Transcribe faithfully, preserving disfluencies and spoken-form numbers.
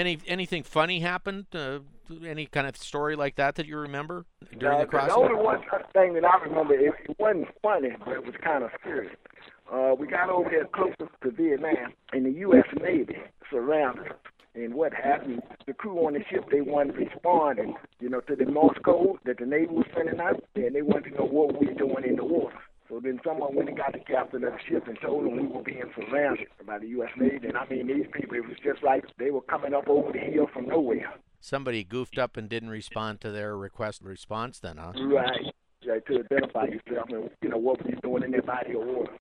Any anything funny happened? Uh, any kind of story like that that you remember during Uh, the the crossing? only one thing that I remember, it, it wasn't funny, but it was kind of scary. Uh, we got over there closer to Vietnam, and the U S. Navy surrounded us. And what happened, the crew on the ship, they wanted to respond, and, you know, to the Morse code that the Navy was sending out, and they wanted to know what we were doing in the water. So then someone went and got the captain of the ship and told him we were being surrounded by the U S. Navy. And I mean, these people, it was just like they were coming up over the hill from nowhere. Somebody goofed up and didn't respond to their request response then, huh? Right. Right, to identify yourself and, you know, what were you doing in that body of water.